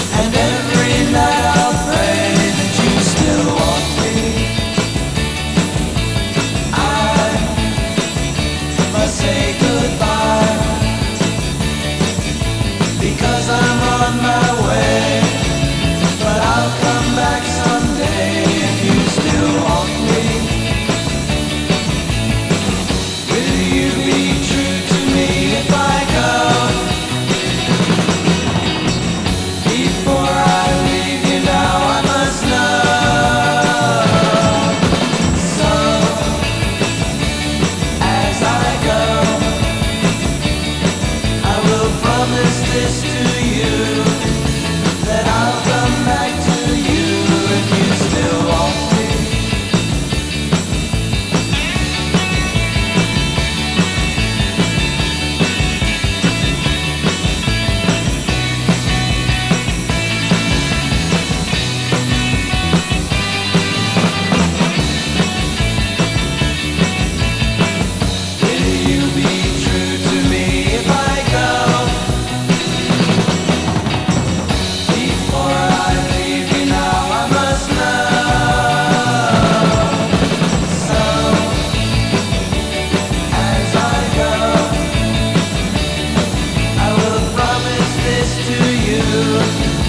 And every night I'll pray that you still want me. I must say goodbye, because I'm on my way. But I'll come back someday if you still want me. Will you be true to me if I go? Before I leave you now, I must know. So, as I go, I will promise this to you, that I'll come back to you if you still want me. Will you be true to me if I go? Before I leave you now, I must know. So, as I go, I will promise this to you,